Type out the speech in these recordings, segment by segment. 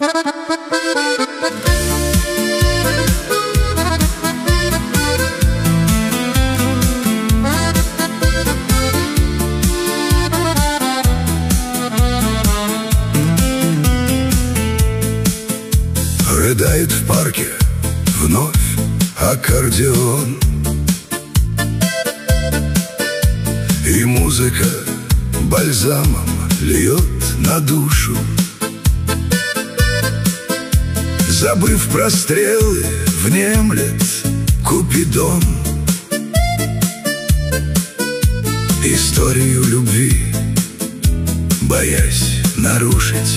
Рыдает в парке вновь аккордеон, и музыка бальзамом льет на душу. Забыв про стрелы, внемлет Купидон историю любви, боясь нарушить.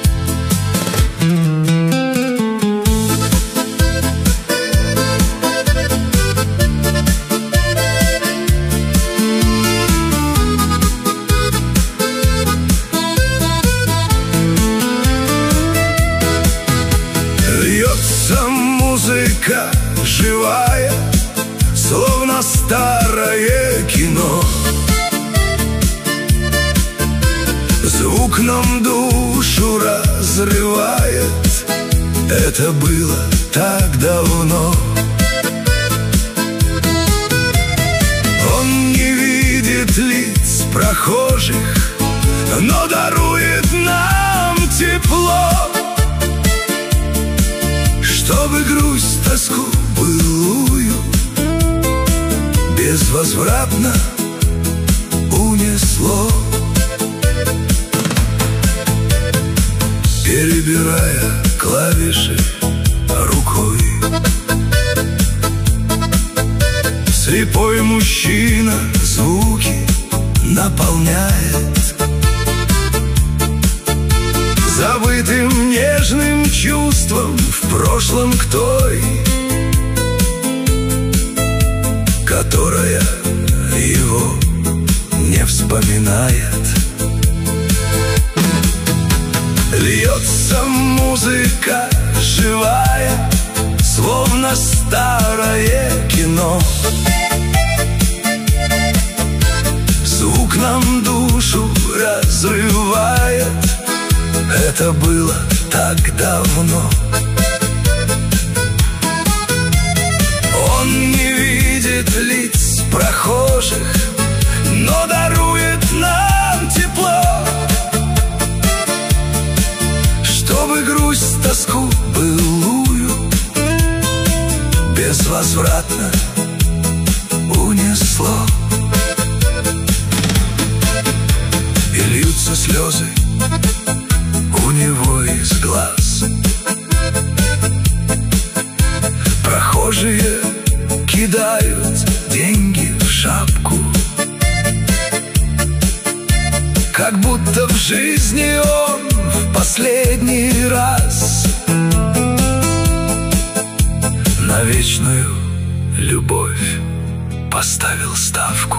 Льется музыка живая, словно старое кино. Звук нам душу разрывает. Это было так давно. Он не видит лиц прохожих, но дарует нам тепло, чтобы грусть, тоску былую безвозвратно унесло. Перебирая клавиши рукой, слепой мужчина звуки наполняет забытым нежным чувством в прошлом к той, которая его не вспоминает. Льется музыка живая, словно старое кино. Звук нам душу разрывает. Это было так давно. Он не видит лиц прохожих, но дарует нам тепло, чтобы грусть, тоску былую безвозвратно унесло. И льются слезы у него из глаз. Прохожие кидают деньги в шапку, как будто в жизни он в последний раз на вечную любовь поставил ставку.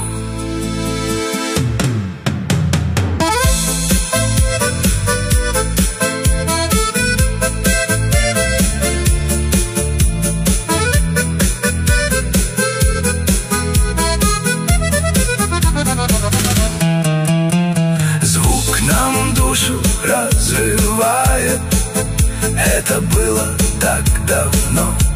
Душу разрывает. Это было так давно.